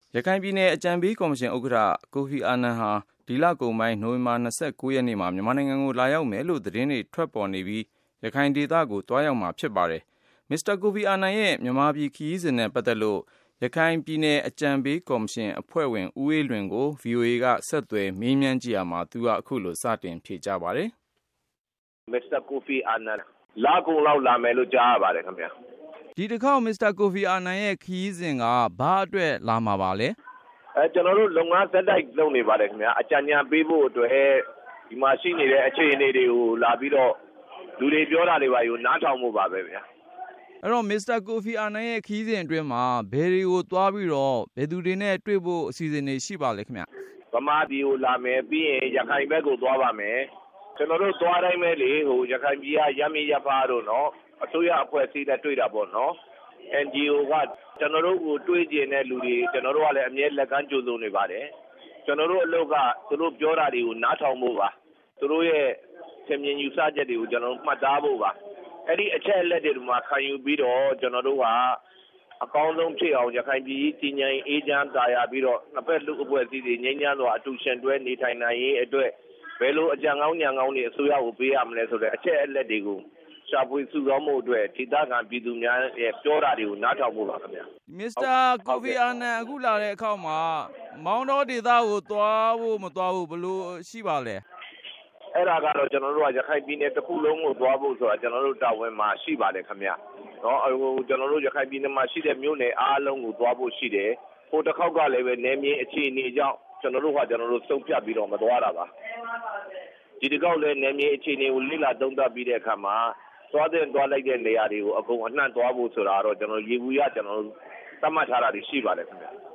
ရခိုင်ပြည်နယ်အကြံပေးကော်မရှင်ဥက္ကဋ္ဌကိုဖီအာနန်ဟာဒီလကုန်ပိုင်းနိုဝင်ဘာ29ရက်နေ့မှာမြန်မာနိုင်ငံကိုလာရောက်မယ်လို့သတင်းတွေထွက်ပေါ်နေပြီးရခိုင်ဒေသကိုတွားရောက်မှာဖြစ်ပါတယ်။ မစ္စတာကိုဖီအာနန်ရဲ့မြန်မာပြည်ခရီးစဉ်နဲ့ပတ်သက်လို့ရခိုင်ပြည်နယ်အကြံပေးကော်မရှင်အဖွဲ့ဝင်ဦးအေးလွင်ကို VOA ကဆက်သွယ်မေးမြန်းကြည့်ရမှာသူကအခုလိုစတင်ဖြေကြားပါတယ်။ မစ္စတာကိုဖီအာနန်လကုန်လောက်လာမယ်လို့ကြားရပါတယ်ခင်ဗျာ။ဒီတစ်ခေါက်မစ္စတာကိုဖီအာနန်ရဲ့ခရီးစဉ်ကဘာအတွက်လာမှာပါလဲ။ကျွန်တော်တို့လုပ်ငန်းဆက်တိုက်လုပ်နေပါတယ်ခင်ဗျာ။အကြံဉာဏ်ပေးဖို့အတွက်ဒီမှာရှိနေတဲ့အခြေအနေတွေကိုလာပြီးတော့လူတွေပြောတာတွေပါယူနားထောင်ဖို့ပါပဲဗျာ။အဲ့တော့မစ္စတာကိုဖီအာနန်ရဲ့ခရီးစဉ်အတွင်းမှာဘယ်တွေကိုသွားပြီးတော့ဘယ်သူတွေနဲ့တွေ့ဖို့အစီအစဉ်တွေရှိပါလဲခင်ဗျ။ဗမာပြည်ကိုလာမယ်ပြီးရင်ရခိုင်ဘက်ကိုသွားပါမယ်။ကျွန်တော်တို့သွားတိုင်းပဲလေရခိုင်ပြည်ကရမီရဖားတို့နော်အစိုးရအဖွဲ့အစည်းနဲ့တွေ့တာပေါ့နော်။ NGO ကကျွန်တော်တို့ကိုတွေ့ကျင်တဲ့လူတွေကျွန်တော်တို့ကလည်းအမြဲလက်ကမ်းကြိုဆိုနေပါတယ်။ကျွန်တော်တို့အလုပ်ကသူတို့ပြောတာတွေကိုနားထောင်ဖို့ပါ။သူတို့ရဲ့သင်မြင်ယူဆချက်တွေကိုကျွန်တော်တို့မှတ်သားဖို့ပါ။အဲ့ဒီအချက်အလက်တွေမှာခံယူပြီးတော့ကျွန်တော်တို့ကအကောင်းဆုံးဖြစ်အောင်ရခိုင်ပြည်တည်ငြိမ်အေးချမ်းသာယာပြီးတော့နှစ်ဖက်လူအဖွဲ့အစည်းတွေငြိမ်းချမ်းစွာအတူရှင်တွဲနေထိုင်နိုင်ရေးအတွက်ဘယ်လိုအကြံကောင်းဉာဏ်ကောင်းတွေအစိုးရကိုပေးရမလဲဆိုတဲ့အချက်အလက်တွေကိုရှာဖွေစုဆောင်းမှုအတွက်ဒေသခံပြည်သူများရဲ့ပြောတာတွေကိုနားထောင်ဖို့ပါခင်ဗျာမစ္စတာကိုဖီအာနန်အခုလာတဲ့အခါမှာမောင်တော်ဒေသကိုသွားဖို့မသွားဖို့ဘယ်လိုရှိပါလဲအဲ့ဒါကတော့ကျွန်တော်တို့ကရခိုင်ပြည်နယ်တစ်ခုလုံးကိုသွားဖို့ဆိုတာကျွန်တော်တို့တာဝန်မှာရှိပါတယ်ခင်ဗျာနော်ကျွန်တော်တို့ရခိုင်ပြည်နယ်မှာရှိတဲ့မြို့နယ်အားလုံးကိုသွားဖို့ရှိတယ်ဟိုတစ်ခေါက်ကလည်းပဲနယ်မြေအခြေအနေကြောင့်ကျွန်တော်တို့စုံဖြတ်ပြီးတော့မသွားတာပါဒီတစ်ခေါက်လည်းနယ်မြေအခြေအနေကိုလေ့လာသုံးသပ်ပြီးတဲ့အခါမှာသွားလိုက်တဲ့နေရာတွေကိုအကုန်အနှံ့သွားဖို့ဆိုတာတော့ကျွန်တော်ရေဘူးရကျွန်တော်သတ်မှတ်ထားတာတွေရှိပါတယ်ခင်ဗျာ